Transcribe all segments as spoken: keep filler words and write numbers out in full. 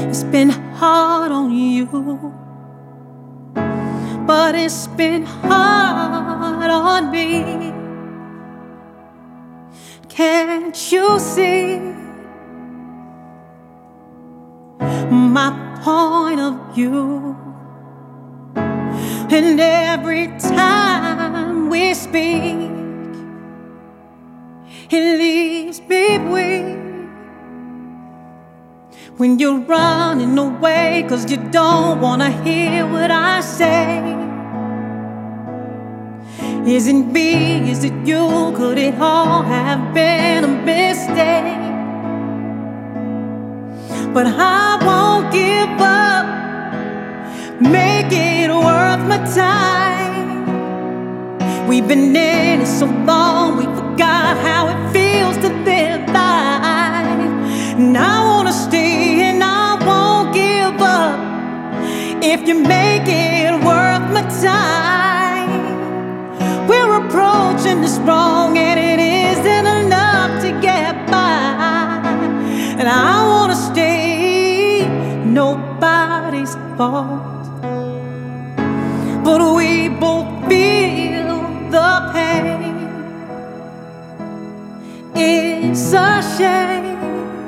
It's been hard on you, but it's been hard on me. Can't you see my point of view? And every time we speak, it leaves me weak. When you're running away 'cause you don't wanna hear what I say. Is it me? Is it you? Could it all have been a mistake? But I won't give up. Make it worth my time. We've been in it so long, we forgot how it feels to live life. And I wanna stay and I won't give up. If you make it worth my time. We're approaching this wrong and it isn't enough to get by. And I wanna stay, nobody's fault, but we both feel the pain. It's a shame.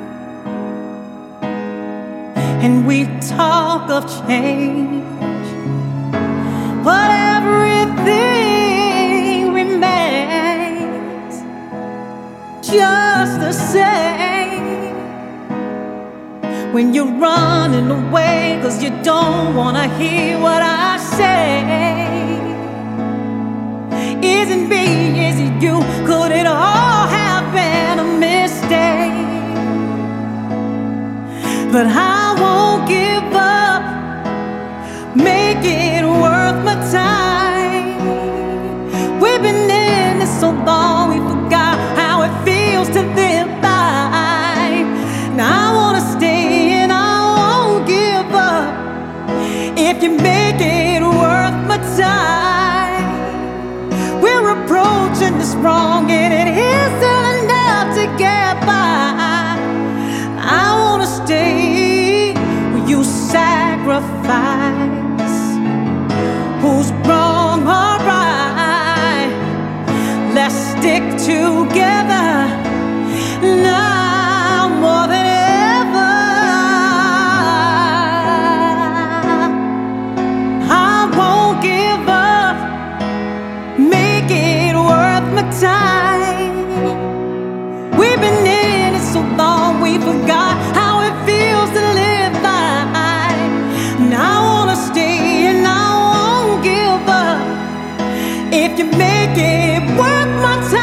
And we talk of change, but everything remains just the same. When you're running away 'cause you don't wanna hear what I say. Is it me? Is it you? Could it all have been a mistake? But I won't give up. Make it worth my time. We've been in this so long, we forgot how it feels to live life. Now I wanna stay and I won't give up. If you make it worth my time. We're approaching this wrong and it isn't enough to get by. I wanna stay where you sacrifice. Who's wrong or right? Let's stick together now more than ever. I won't give up. Make it worth my time. We've been in it so long, we forgot how it feels to live life. And I wanna stay and I won't give up. If you make it worth my time.